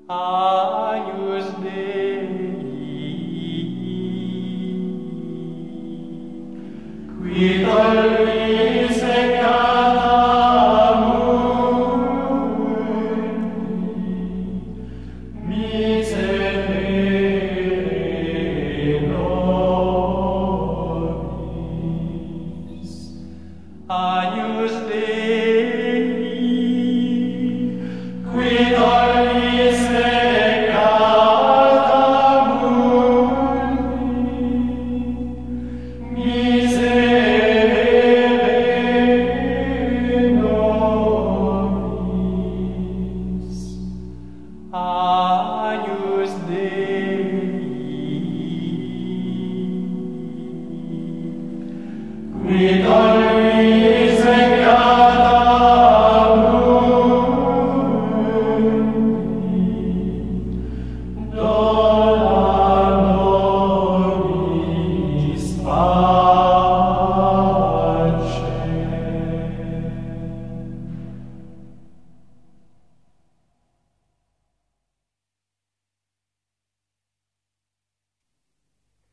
Agnus Dei, qui tollis peccata mundi, miserere nobis. Agnus Dei, qui tollis peccata mundi, miserere nobis. Agnus